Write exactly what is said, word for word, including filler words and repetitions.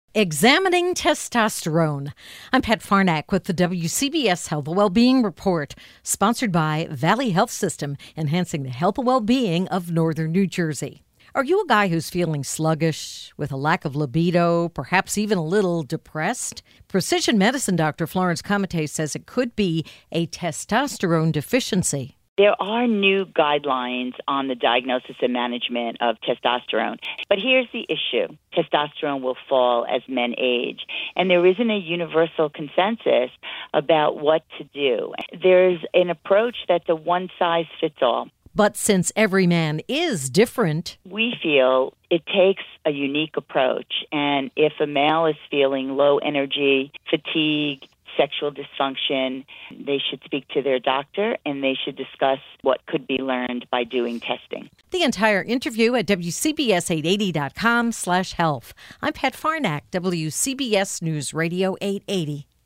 Examining Testosterone. I'm Pat Farnack with the W C B S Health and Wellbeing Report, sponsored by Valley Health System, enhancing the health and well-being of northern New Jersey. Are you a guy who's feeling sluggish, with a lack of libido, perhaps even a little depressed? Precision medicine doctor Florence Comite says it could be a testosterone deficiency. There are new guidelines on the diagnosis and management of testosterone. But here's the issue. Testosterone will fall as men age. And there isn't a universal consensus about what to do. There's an approach that's a one-size-fits-all. But since every man is different, we feel it takes a unique approach. And if a male is feeling low energy, fatigue, sexual dysfunction, they should speak to their doctor and they should discuss what could be learned by doing testing. The entire interview at W C B S eight eighty dot com slash health. I'm Pat Farnack, W C B S News Radio eight eighty.